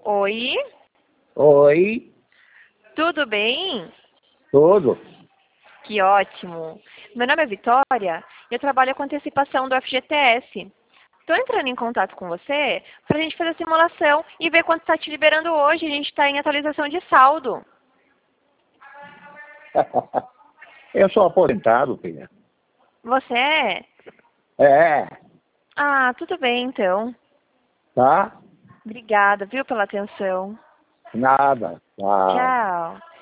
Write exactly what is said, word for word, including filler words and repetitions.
Oi, Oi, tudo bem? tudo. Que ótimo. Meu nome é Vitória e eu trabalho com antecipação do F G T S. Estou entrando em contato com você para a gente fazer a simulação e ver quanto está te liberando hoje. A gente está em atualização de saldo. Eu sou aposentado, filha. Você é? É, Ah, tudo bem então. tá? Obrigada, viu, pela atenção. Nada. Tá. Tchau.